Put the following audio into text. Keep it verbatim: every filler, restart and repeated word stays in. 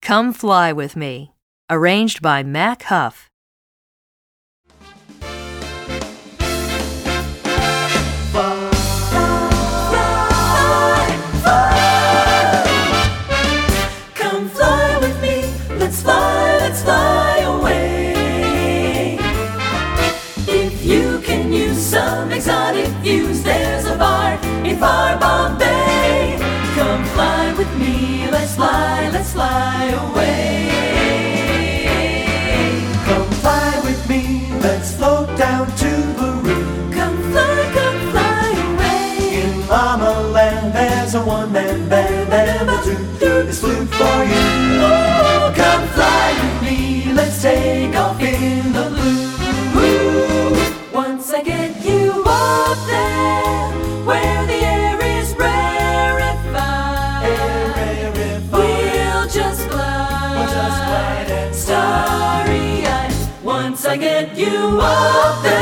Come Fly With Me, arranged by Mac Huff. Let's fly, let's fly away. If you can use some exotic views, there's a bar in far Bombay. Come fly with me, let's fly, let's fly away. Come fly with me, let's float down to Peru. Come fly, come fly away. In Mama Land, there's a one-man band, and we'll do this flute for you. Oh, come fly with me, let's take off in the blue. Once I get you up there, where the air is rarefied, Air rarefied. We'll just glide, We'll just glide and starry-eyed. Once I get you up there,